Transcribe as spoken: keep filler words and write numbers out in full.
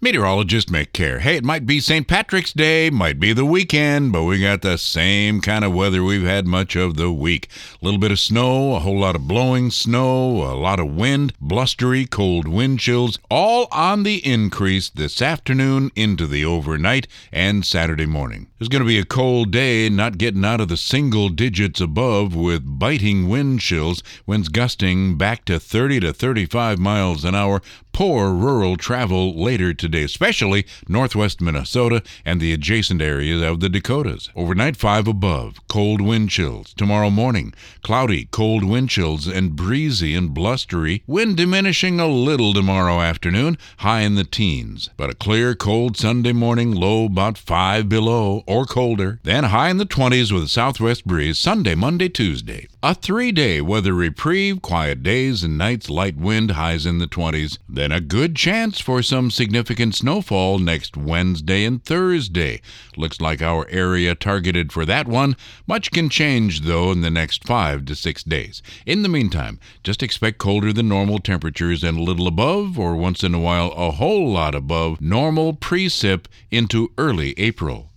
Meteorologist Mick Care. Hey, it might be Saint Patrick's Day, might be the weekend, but we got the same kind of weather we've had much of the week. A little bit of snow, a whole lot of blowing snow, a lot of wind, blustery, cold wind chills, all on the increase this afternoon into the overnight and Saturday morning. It's going to be a cold day, not getting out of the single digits above with biting wind chills, winds gusting back to thirty to thirty-five miles an hour. Poor rural travel later today, especially northwest Minnesota and the adjacent areas of the Dakotas. Overnight, five above, cold wind chills. Tomorrow morning, cloudy, cold wind chills and breezy and blustery. Wind diminishing a little tomorrow afternoon, high in the teens. But a clear, cold Sunday morning, low about five below or colder. Then high in the twenties with a southwest breeze Sunday, Monday, Tuesday. A three-day weather reprieve, quiet days and nights, light wind, highs in the twenties. Then a good chance for some significant snowfall next Wednesday and Thursday. Looks like our area targeted for that one. Much can change, though, in the next five to six days. In the meantime, just expect colder than normal temperatures and a little above, or once in a while a whole lot above, normal precip into early April.